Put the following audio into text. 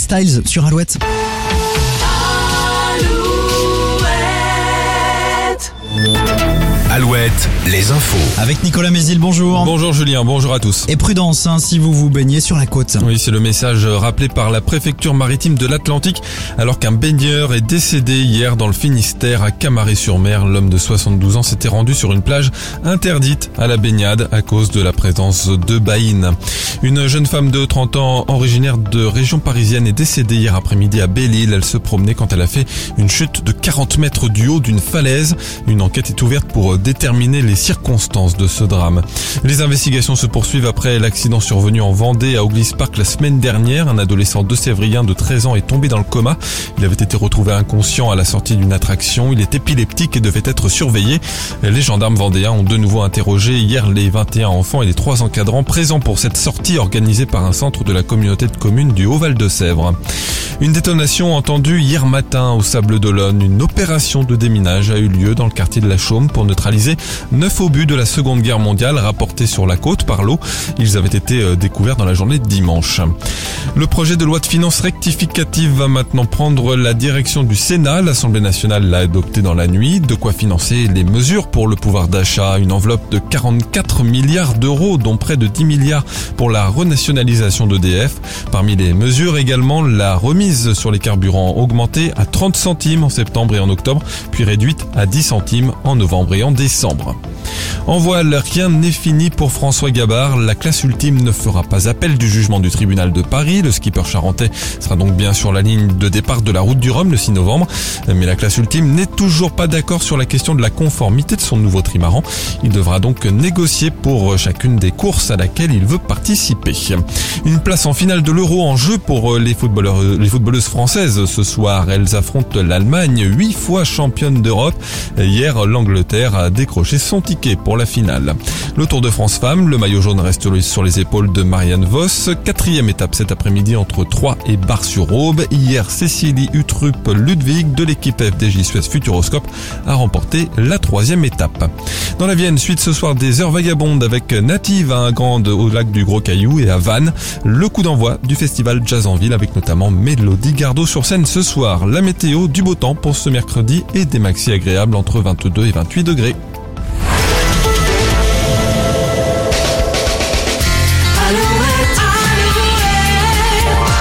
Styles sur Alouette. Alouette, les infos. Avec Nicolas Mézil, bonjour. Bonjour Julien, bonjour à tous. Et prudence si vous vous baignez sur la côte. Oui, c'est le message rappelé par la préfecture maritime de l'Atlantique alors qu'un baigneur est décédé hier dans le Finistère à Camaret-sur-Mer. L'homme de 72 ans s'était rendu sur une plage interdite à la baignade à cause de la présence de baïnes. Une jeune femme de 30 ans originaire de région parisienne est décédée hier après-midi à Belle-Île. Elle se promenait quand elle a fait une chute de 40 mètres du haut d'une falaise. Une enquête est ouverte pour déterminer les circonstances de ce drame. Les investigations se poursuivent après l'accident survenu en Vendée à Auglis Park la semaine dernière. Un adolescent de-sévrien de 13 ans est tombé dans le coma. Il avait été retrouvé inconscient à la sortie d'une attraction. Il est épileptique et devait être surveillé. Les gendarmes vendéens ont de nouveau interrogé hier les 21 enfants et les 3 encadrants présents pour cette sortie organisée par un centre de la communauté de communes du Haut-Val de Sèvres. Une détonation entendue hier matin au Sables-d'Olonne. Une opération de déminage a eu lieu dans le quartier de la Chaume pour neutraliser 9 obus de la Seconde Guerre mondiale rapportés sur la côte par l'eau. Ils avaient été découverts dans la journée de dimanche. Le projet de loi de finances rectificative va maintenant prendre la direction du Sénat. L'Assemblée nationale l'a adopté dans la nuit. De quoi financer les mesures pour le pouvoir d'achat. Une enveloppe de 44 milliards d'euros, dont près de 10 milliards pour la renationalisation d'EDF. Parmi les mesures également, la remise sur les carburants augmentée à 30 centimes en septembre et en octobre, puis réduite à 10 centimes en novembre et en décembre. En voile, rien n'est fini pour François Gabard. La classe ultime ne fera pas appel du jugement du tribunal de Paris. Le skipper charentais sera donc bien sur la ligne de départ de la route du Rhum le 6 novembre. Mais la classe ultime n'est toujours pas d'accord sur la question de la conformité de son nouveau trimaran. Il devra donc négocier pour chacune des courses à laquelle il veut participer. Une place en finale de l'Euro en jeu pour les footballeuses françaises. Ce soir, elles affrontent l'Allemagne, 8 fois championne d'Europe. Hier, l'Angleterre a décroché son ticket pour la finale. Le Tour de France Femmes, le maillot jaune reste sur les épaules de Marianne Vos. 4e étape cet après-midi entre Troyes et Bar-sur-Aube. Hier, Cécilie Uttrup-Ludwig de l'équipe FDJ Suez Futuroscope a remporté la 3e étape. Dans la Vienne, suite ce soir des heures vagabondes avec Native à un grand au lac du Gros Caillou et à Vannes. Le coup d'envoi du festival Jazz en Ville avec notamment Mélodie Gardot sur scène ce soir. La météo, du beau temps pour ce mercredi et des maxis agréables entre 22 et 28 degrés.